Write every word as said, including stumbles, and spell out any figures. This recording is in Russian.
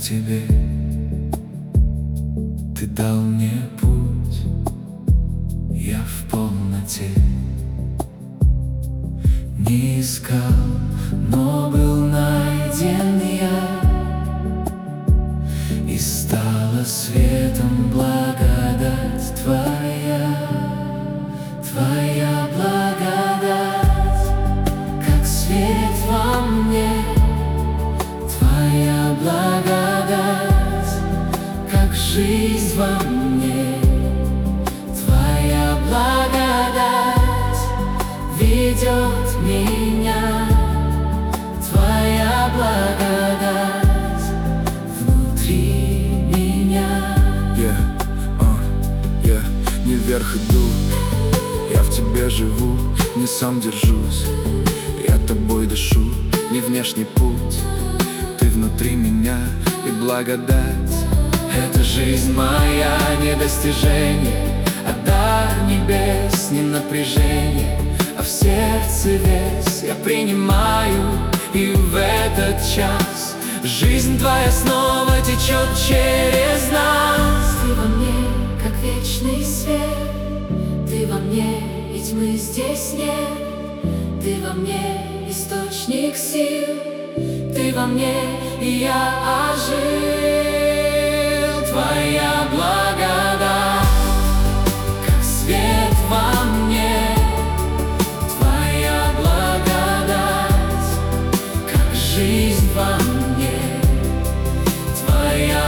тебе. Ты дал мне путь, я в полноте. Не искал, но был найден я, и стала светом благодать Твоя. Твоя благодать, как свет во мне. Твоя благодать, как жизнь во мне. Твоя благодать ведет меня. Твоя благодать внутри меня. Yeah, uh, yeah. Не вверх иду, я в тебе живу, не сам держусь. Я тобой дышу, не внешний путь. Ты внутри меня и благодать. Это жизнь моя, не достижение, а дар небес, не напряжение, а в сердце вес. Я принимаю, и в этот час жизнь Твоя снова течет через нас. Ты во мне, как вечный свет. Ты во мне, и тьмы здесь нет. Ты во мне, источник сил. Ты во мне, и я ожил. Твоя благодать, как свет во мне. Твоя благодать, как жизнь во мне. Твоя